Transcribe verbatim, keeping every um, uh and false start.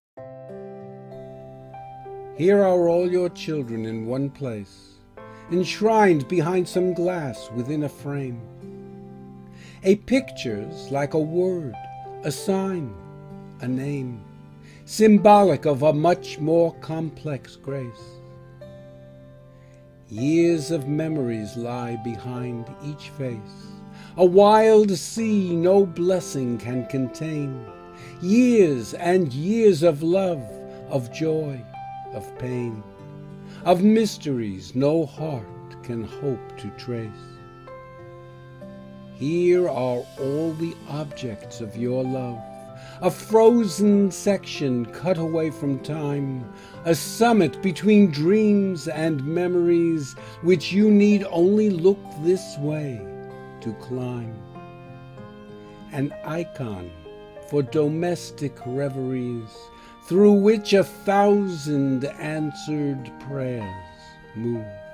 Here are all your children in one place, enshrined behind some glass within a frame. A picture's like a word, a sign, a name, symbolic of a much more complex grace. Years of memories lie behind each face, a wild sea no blessing can contain. Years and years of love, of joy, of pain, of mysteries no heart can hope to trace. Here are all the objects of your love, a frozen section cut away from time, a summit between dreams and memories which you need only look this way to climb. An icon for domestic reveries through which a thousand answered prayers move.